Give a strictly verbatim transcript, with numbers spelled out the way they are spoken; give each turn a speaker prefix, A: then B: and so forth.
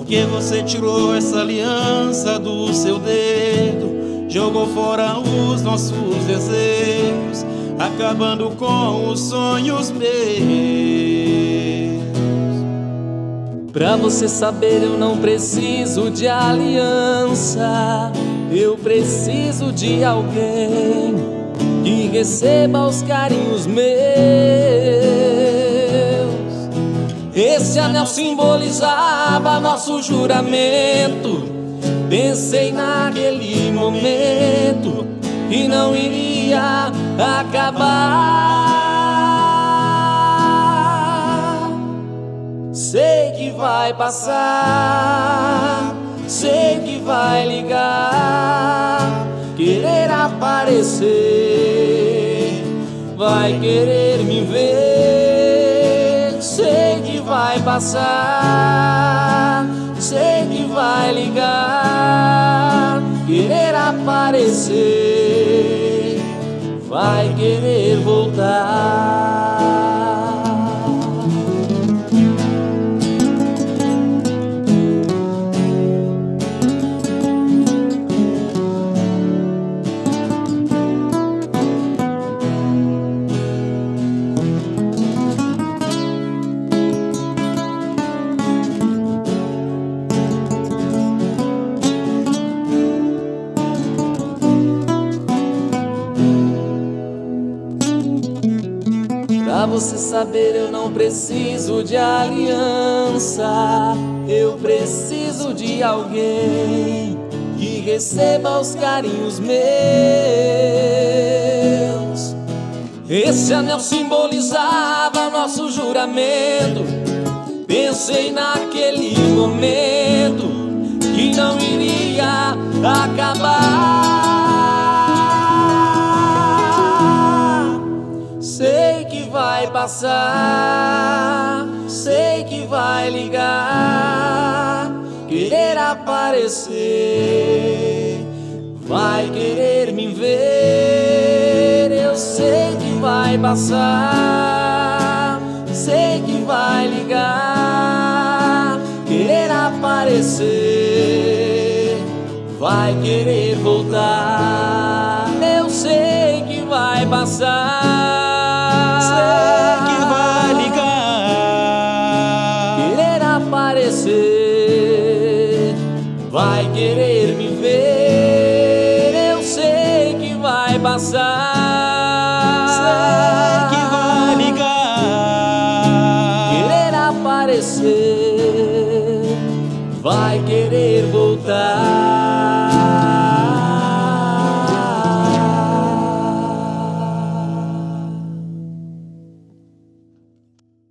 A: Porque você tirou essa aliança do seu dedo, jogou fora os nossos desejos, acabando com os sonhos meus.
B: Pra você saber, eu não preciso de aliança, eu preciso de alguém que receba os carinhos meus. Esse anel simbolizava nosso juramento. Pensei naquele momento que não iria acabar. Sei que vai passar, sei que vai ligar, querer aparecer, vai querer me ver. Sei que vai passar, sei que vai ligar, querer aparecer, vai querer voltar. Pra você saber, eu não preciso de aliança, eu preciso de alguém que receba os carinhos meus. Esse anel simbolizava nosso juramento. Pensei naquele momento que não iria acabar. Sei que vai passar, sei que vai ligar, querer aparecer, vai querer me ver. Eu sei que vai passar, sei que vai ligar, querer aparecer, vai querer voltar. Eu sei que vai passar,
A: sei que vai ligar,
B: querer aparecer, vai querer me ver. Eu sei que vai passar,
A: sei que vai ligar,
B: querer aparecer, vai querer voltar.